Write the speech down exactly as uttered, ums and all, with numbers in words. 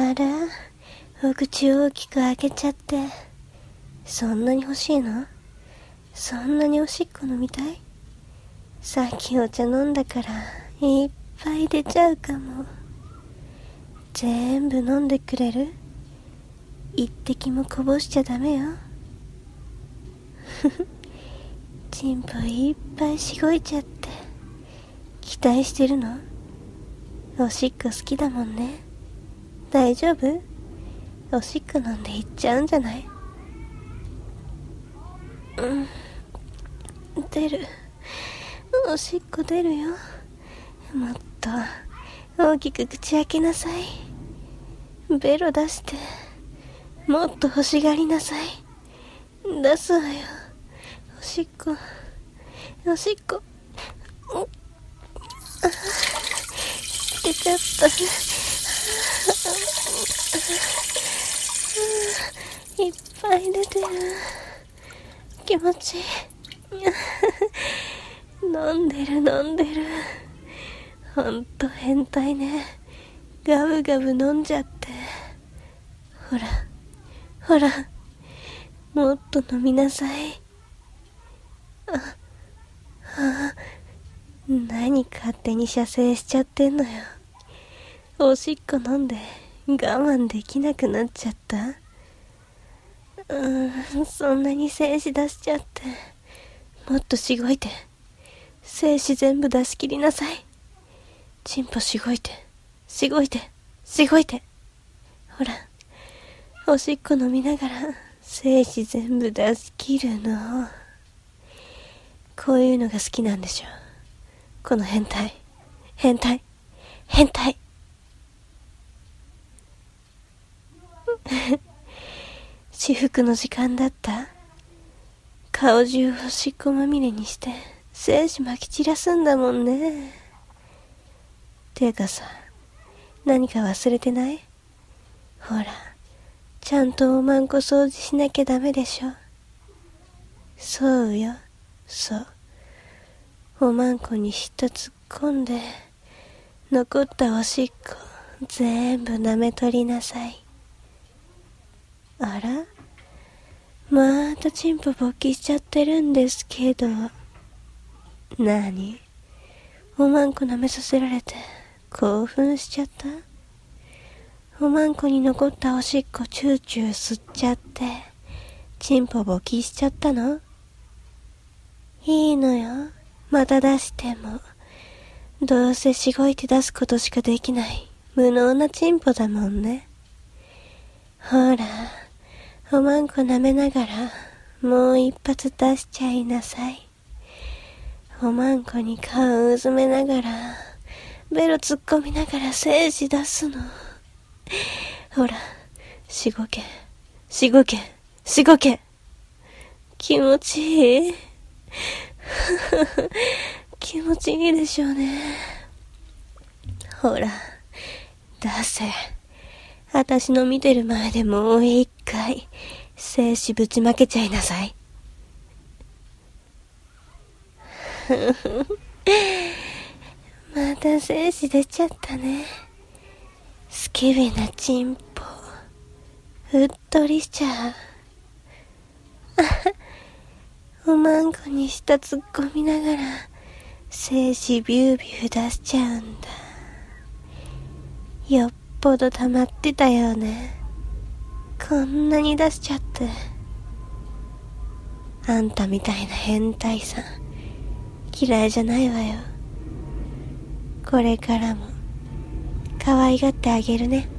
あら、お口を大きく開けちゃって。そんなに欲しいの？そんなにおしっこ飲みたい？さっきお茶飲んだからいっぱい出ちゃうかも。全部飲んでくれる？一滴もこぼしちゃダメよ。ふふ、チンポいっぱいしごいちゃって。期待してるの？おしっこ好きだもんね。大丈夫？おしっこ飲んでいっちゃうんじゃない？うん、出る。おしっこ出るよ。もっと大きく口開けなさい。ベロ出して、もっと欲しがりなさい。出すわよ。おしっこ、おしっこ。出ちゃった。いっぱい出てる。気持ちいい。飲んでる飲んでる。ほんと変態ね。ガブガブ飲んじゃって。ほらほら、もっと飲みなさい。あ、あ、何勝手に射精しちゃってんのよ。おしっこ飲んで我慢できなくなっちゃった。うーん、そんなに精子出しちゃって。もっとしごいて。精子全部出し切りなさい。チンポしごいて、しごいて、しごいて。ほら、おしっこ飲みながら精子全部出し切るの。こういうのが好きなんでしょ。この変態、変態、変態。至福の時間だった。顔中おしっこまみれにして精子まき散らすんだもんね。てかさ、何か忘れてない？ほら、ちゃんとおまんこ掃除しなきゃダメでしょ。そうよ、そう。おまんこに舌突っ込んで残ったおしっこ全部舐め取りなさい。あら、またチンポ勃起しちゃってるんですけど。なに？おまんこ舐めさせられて興奮しちゃった？おまんこに残ったおしっこチューチュー吸っちゃってチンポ勃起しちゃったの？いいのよ、また出しても。どうせしごいて出すことしかできない無能なチンポだもんね。ほら、おまんこ舐めながらもう一発出しちゃいなさい。おまんこに顔うずめながらベロ突っ込みながら精子出すの。ほら、しごけ、しごけ、しごけ。気持ちいい。気持ちいいでしょうね。ほら、出せ。あたしの見てる前でもう一回精子ぶちまけちゃいなさい。また精子出ちゃったね。スケベなチンポ、うっとりしちゃう。おまんこに舌突っ込みながら精子ビュービュー出しちゃうんだ。よっぽど溜まってたよね。こんなに出しちゃって。あんたみたいな変態さん嫌いじゃないわよ。これからも可愛がってあげるね。